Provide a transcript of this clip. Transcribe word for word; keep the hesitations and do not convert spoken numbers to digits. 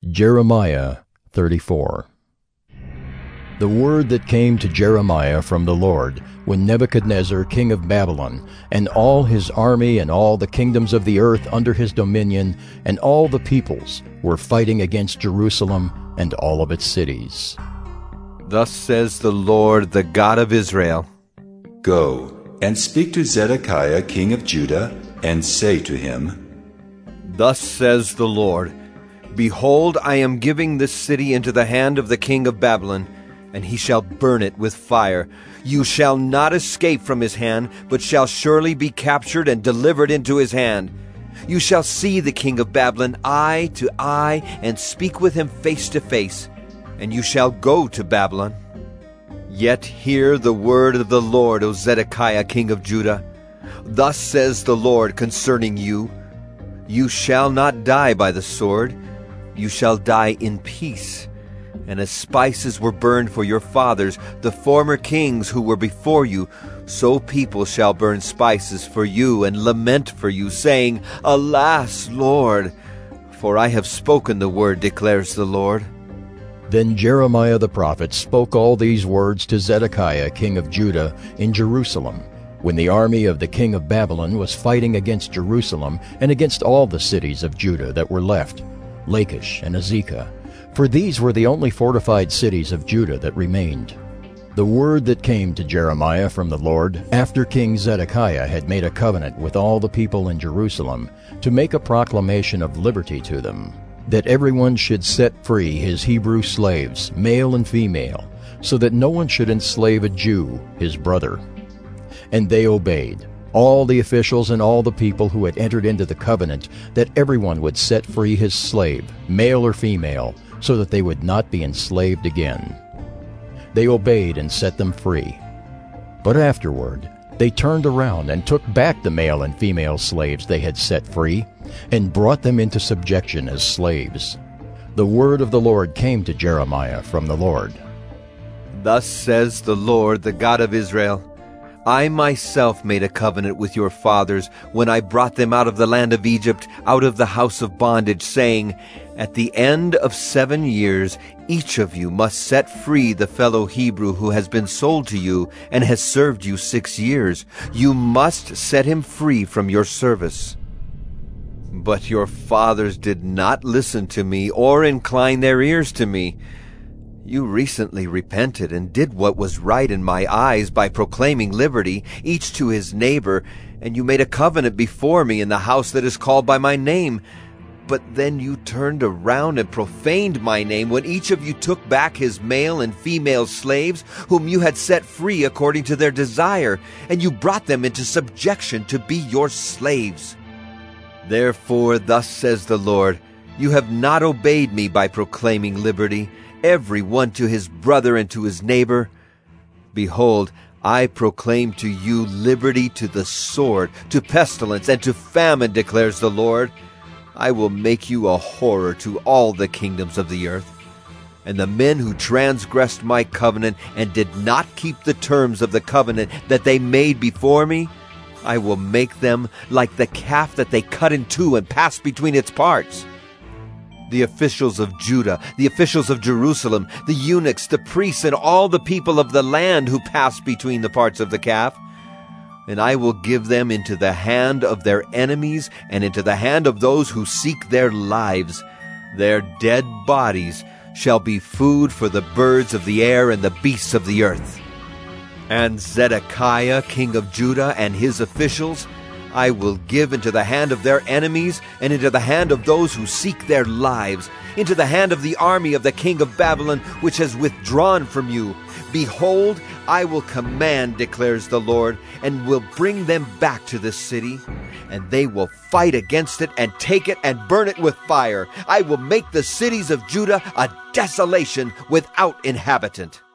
Jeremiah thirty-four. The word that came to Jeremiah from the Lord, when Nebuchadnezzar king of Babylon, and all his army and all the kingdoms of the earth under his dominion, and all the peoples, were fighting against Jerusalem and all of its cities. Thus says the Lord, the God of Israel, Go and speak to Zedekiah king of Judah, and say to him, Thus says the Lord, Behold, I am giving this city into the hand of the king of Babylon, and he shall burn it with fire. You shall not escape from his hand, but shall surely be captured and delivered into his hand. You shall see the king of Babylon eye to eye, and speak with him face to face, and you shall go to Babylon. Yet hear the word of the Lord, O Zedekiah king of Judah. Thus says the Lord concerning you, You shall not die by the sword, you shall die in peace. And as spices were burned for your fathers, the former kings who were before you, so people shall burn spices for you and lament for you, saying, Alas, Lord! For I have spoken the word, declares the Lord. Then Jeremiah the prophet spoke all these words to Zedekiah king of Judah in Jerusalem, when the army of the king of Babylon was fighting against Jerusalem and against all the cities of Judah that were left, Lachish and Azekah, for these were the only fortified cities of Judah that remained. The word that came to Jeremiah from the Lord, after King Zedekiah had made a covenant with all the people in Jerusalem, to make a proclamation of liberty to them, that everyone should set free his Hebrew slaves, male and female, so that no one should enslave a Jew, his brother. And they obeyed, all the officials and all the people who had entered into the covenant, that everyone would set free his slave, male or female, so that they would not be enslaved again. They obeyed and set them free. But afterward they turned around and took back the male and female slaves they had set free, and brought them into subjection as slaves. The word of the Lord came to Jeremiah from the Lord. Thus says the Lord, the God of Israel, I myself made a covenant with your fathers when I brought them out of the land of Egypt, out of the house of bondage, saying, At the end of seven years, each of you must set free the fellow Hebrew who has been sold to you and has served you six years. You must set him free from your service. But your fathers did not listen to me or incline their ears to me. You recently repented and did what was right in my eyes by proclaiming liberty, each to his neighbor, and you made a covenant before me in the house that is called by my name. But then you turned around and profaned my name when each of you took back his male and female slaves, whom you had set free according to their desire, and you brought them into subjection to be your slaves. Therefore, thus says the Lord, you have not obeyed me by proclaiming liberty, every one to his brother and to his neighbor. Behold, I proclaim to you liberty to the sword, to pestilence, and to famine, declares the Lord. I will make you a horror to all the kingdoms of the earth. And the men who transgressed my covenant and did not keep the terms of the covenant that they made before me, I will make them like the calf that they cut in two and passed between its parts. The officials of Judah, the officials of Jerusalem, the eunuchs, the priests, and all the people of the land who passed between the parts of the calf. And I will give them into the hand of their enemies and into the hand of those who seek their lives. Their dead bodies shall be food for the birds of the air and the beasts of the earth. And Zedekiah, king of Judah, and his officials, I will give into the hand of their enemies, and into the hand of those who seek their lives, into the hand of the army of the king of Babylon, which has withdrawn from you. Behold, I will command, declares the Lord, and will bring them back to this city, and they will fight against it, and take it, and burn it with fire. I will make the cities of Judah a desolation without inhabitant.